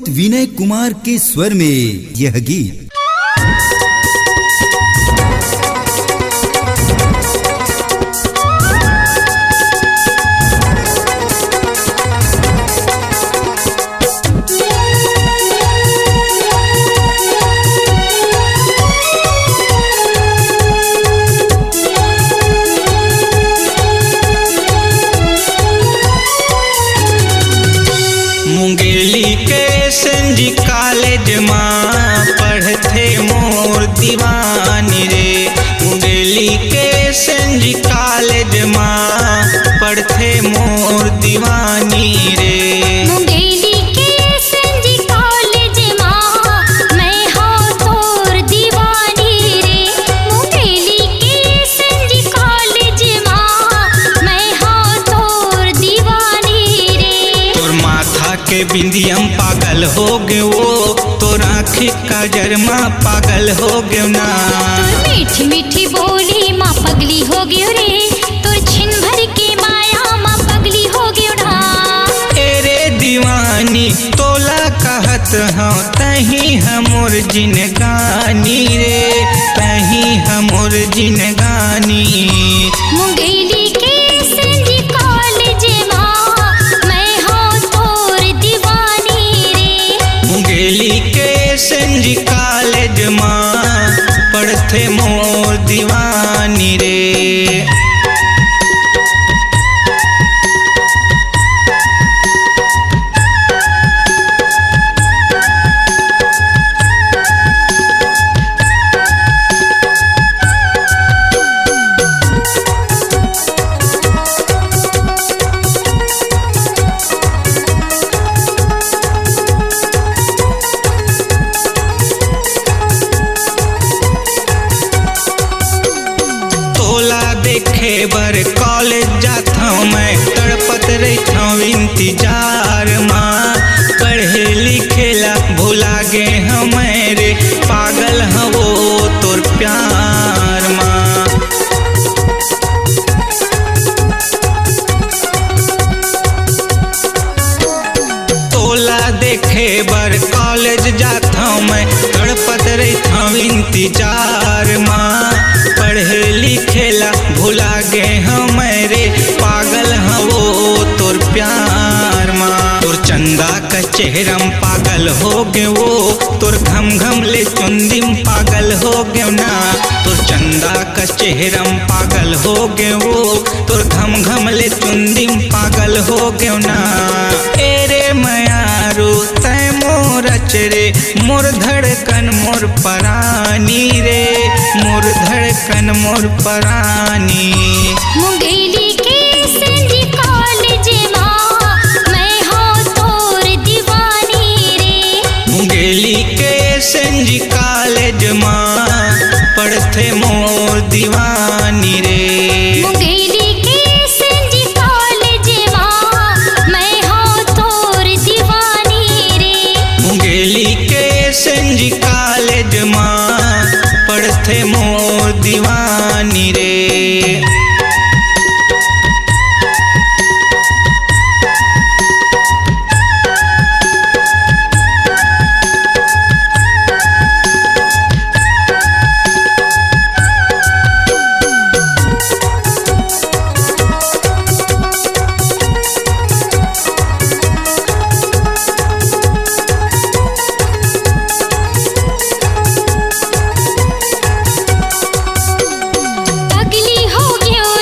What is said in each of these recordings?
पंडित विनय कुमार के स्वर में यह गीत। मुंगेली के संजी कॉलेज माँ पढ़ते मोर दीवानी रे। मुंगेली के संजी कॉलेज माँ पढ़ते मोर दीवानी रे। मुंगेली के संजी कॉलेज माँ मैं हो तोर दीवानी रे। मुंगेली के संजी कॉलेज माँ मैं हो तोर दीवानी रे। तोर माथा के बिंदियम पागल हो गए वो, तोर आँखी का जरमा पागल हो गए ना। तोर मीठी मीठी बोली माँ पगली हो गयो रे। तोर छिन भर के माया माँ पगली हो गयो ना। एरे दीवानी तोला कहत हूँ तही हमोर जिनगानी रे, तही हमोर जिनगानी। मुंगेली के संजी कॉलेज माँ मैं हो तोर दीवानी रे। मुंगेली के संजी कॉलेज माँ पढ़ते मोर दीवानी रे। देखे बर कॉलेज जाता हूँ मैं, तड़पत रहता हूँ इंतजार माँ। पढ़े लिखेला भुला गे हमारे, पागल हैं वो तोर प्यार माँ। तोला देखे बर कॉलेज जाता हूँ मैं, तड़पत रहता हूँ इंतजार माँ। पढ़े लिखेला भुला गए हमारे, पागल हैं वो तोर प्यार माँ। तोर चंदा का चेहरम पागल हो गए वो, तोर घम घम ले चुंदिम पागल हो गए ना। तोर चंदा का चेहरम पागल हो गए वो, तोर घम घम ले चुंदिम पागल हो गए ना। एरे मयारू तै मोर अचरे, मोर धड़कन मोर परानी रे, मोर धड़कन मोर परानी। मुंगेली के संजी कॉलेज माँ मैं हो तोर दीवानी रे। मुंगेली के संजी कॉलेज माँ पढ़ते मोर दीवानी रे। मुंगेली के संजी कॉलेज माँ मैं हो तोर दीवानी रे। मुंगेली के संजी कॉलेज माँ पढ़ते मोर दीवानी रे। पगली हो गयो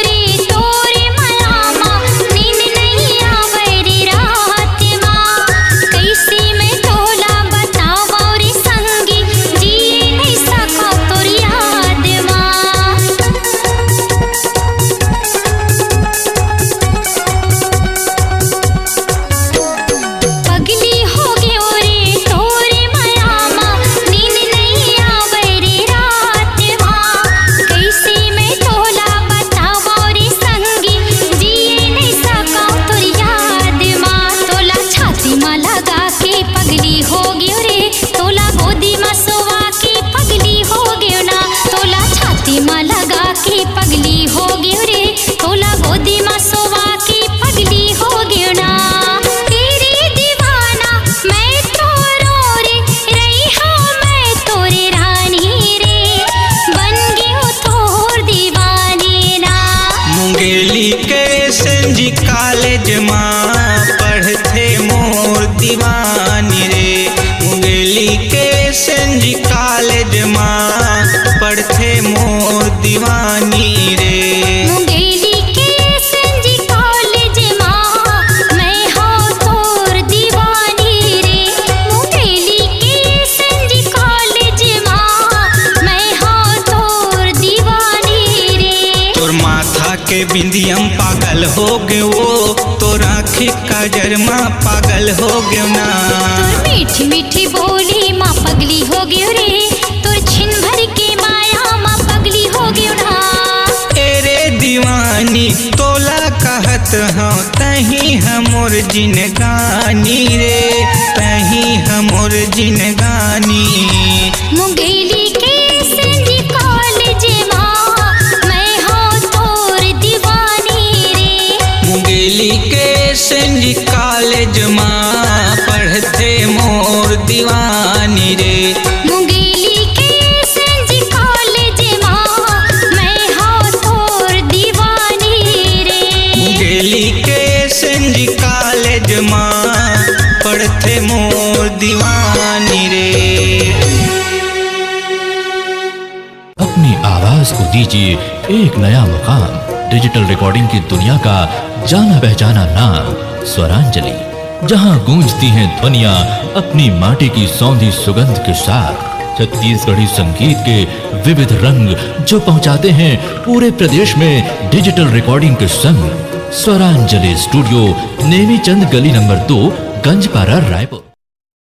के बिंदियम पागल हो गए वो, तो राखी काजर माँ पागल हो गए ना। तोर मीठी मीठी बोली माँ पगली हो गयो रे, तोर छिन भर के माया माँ पगली हो गयो ना। तेरे दीवानी तोला कहत हूँ, तही हमोर जिनगानी रे, तही हमोर जिनगानी। मुंगेली के सेंडी कॉलेज माँ मैं हूँ तोर दीवानी रे। मुंगेली के सेंडी कॉलेज माँ पढ़ते मोर दीवानी रे। मुंगेली के सेंडी कॉलेज माँ मैं हूँ तोर दीवानी रे। मुंगेली के सेंडी कॉलेज माँ पढ़ते मोर दीवानी रे। अपनी आवाज को दीजिए एक नया मुकाम। डिजिटल रिकॉर्डिंग की दुनिया का जाना पहचाना नाम स्वरांजलि, जहां गूंजती हैं ध्वनियां अपनी माटी की सौंधी सुगंध के साथ। छत्तीसगढ़ी संगीत के विविध रंग जो पहुंचाते हैं पूरे प्रदेश में डिजिटल रिकॉर्डिंग के संग। स्वरांजलि स्टूडियो, नेमीचंद गली नंबर 2, गंजपारा, रायपुर।